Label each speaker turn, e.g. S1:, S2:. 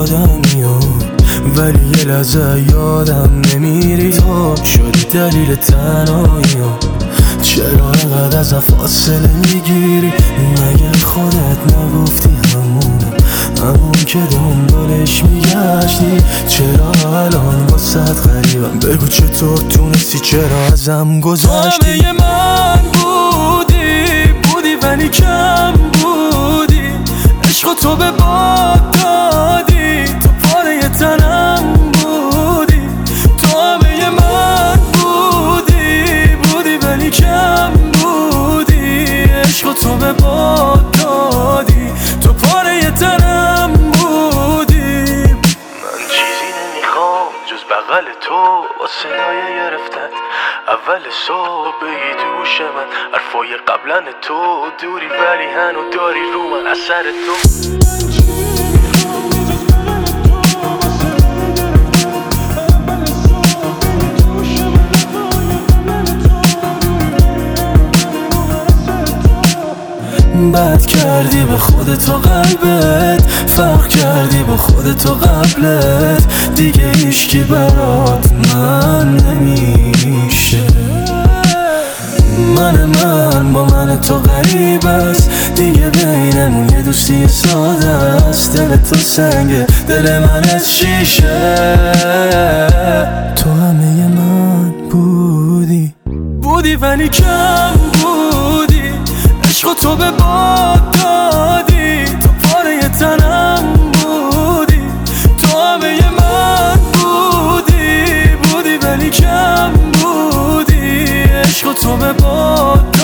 S1: آدمیو، ولی یه لحظه یادم نمیری تو شدی دلیل تنهاییو. چرا اینقدر ازم فاصله میگیری؟ مگه خودت نگفتی همون که دنبالش میگشتی؟ چرا الان واسد غریبم؟ بگو چطور تونستی، چرا ازم گذشتی؟ همه من بودی ولی کم بودی، عشق تو به باد دادی، تو پاره تنم بودی. تو همه من بودی ولی کم بودی، عشق تو به باد دادی، تو پاره تنم بودی. من چیزی نمیخوام جز بغل تو با صدای گرفتت اول صبح بگی تو گوش من حرفای قبلن تو دوری ولی هنو داری رو من اثر تو. بد کردی به خودت و قلبت، فرق کردی با خودت و قبلت، دیگه هیچکی برات من نمیشه. من با من تو غریب است، دیگه بینمون یه دوستی ساده است. دل تو سنگه، دل من از شیشه. تو همه من بودی ولی کم بودی، عشق تو به باد دادی، تو پاره تنم بودی. تو همه من بودی ولی کم بودی، عشق تو به باد